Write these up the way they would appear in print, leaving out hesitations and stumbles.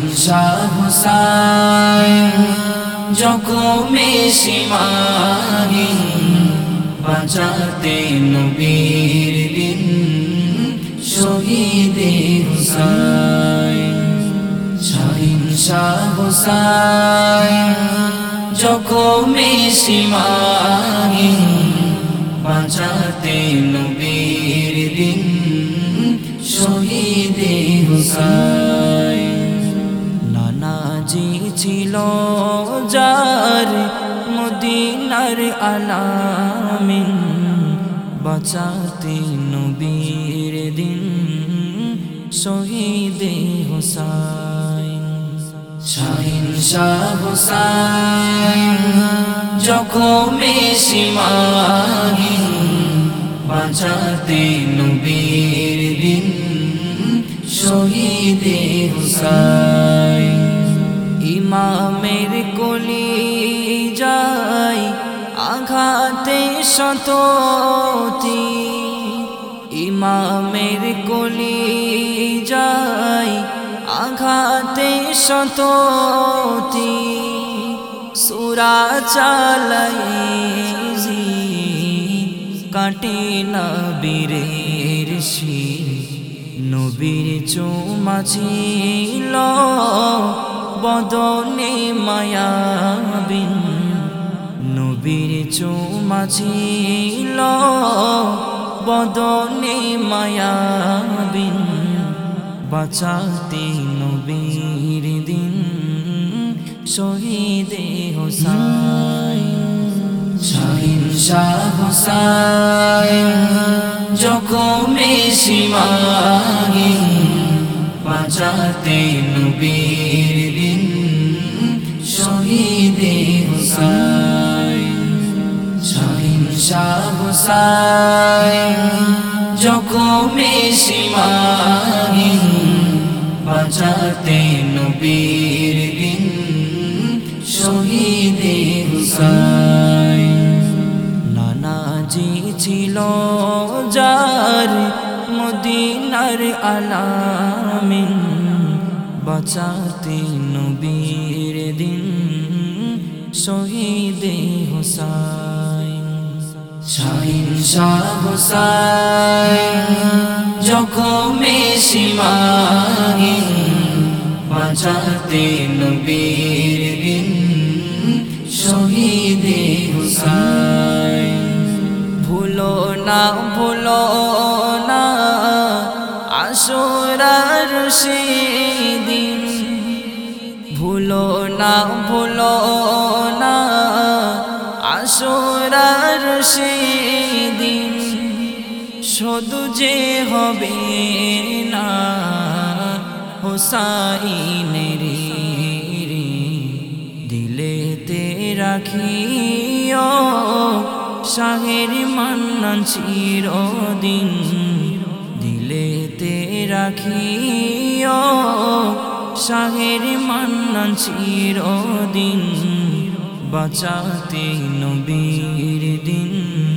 শাহ হুসাইন জখমে সীমাহীন বাঁচাতে নবীর দিন শহীদে হুসাইন শাহিন শাহ হুসাইন জখমে সীমাহীন বাঁচাতে নবীর দিন শহীদে হুসাইন নানাজি ছিল যার মদিনার আলামিন বাঁচাতে নবীর দিন শহীদে হুসাইন শাহিন শাহ হুসাইন জখমে সীমাহীন বাঁচাতে নবীর দিন শহীদে হুসাইন ইমামের কলি যায় আঘাতে শততি ইমামের কলি যায় আঘাতে শততি সূরা চালাই কাটে না বীরের শির নবীর চুমা ছিল বদনে মায়াবিন নবীর চুমা ছিল বদনে মায়াবিন বাঁচাতে নবীর দিন শহীদে হুসাইন শাহিন শাহ হুসাইন জখমে সীমাহীন বাঁচাতে নবীর দিন শহীদে হুসাইন শাহিন শাহ হুসাইন জখমে সীমাহীন বাঁচাতে নবীর দিন শহীদে হুসাইন নানাজি ছিল যার মদিনার আলামিন বাঁচাতে নবীর দিন শহীদে হুসাইন শাহিন শাহ হুসাইন জখমে সীমাহীন বাঁচাতে নবীর দিন শহীদে হুসাইন ভুলো না আশুরার সেদিন ভুলো না আশুরার সেদিন শুধু যে হবে না হুসাইনের দিলেতে রাখিও শাহের মান্নান চিরদিন দিলেতে রাখিও শাহের মান্নান চিরদিন বাঁচাতে নবীর দিন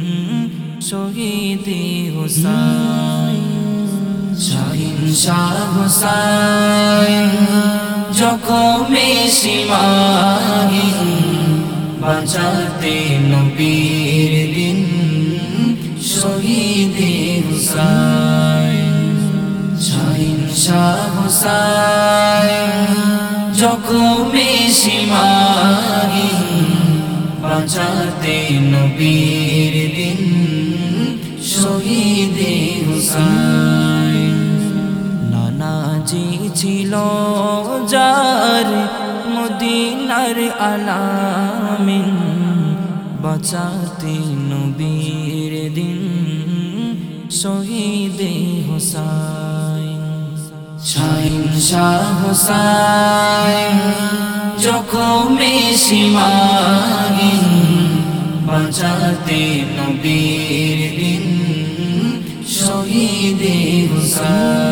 শহীদে হুসাইন শাহিন শাহ হুসাইন জখমে সীমাহীন বাঁচাতে নবীর দিন শহীদে হুসাইন শাহিন শাহ হুসাইন জখমে সীমাহীন বাঁচাতে নবীর দিন শহীদে হুসাইন নানাজি ছিল যার মদিনার আলামিন বাঁচাতে নবীর দিন শহীদে হুসাইন শাহিন শাহ হুসাইন জখমে সীমাহীন বাঁচাতে নবীর দিন শহীদে হুসাইন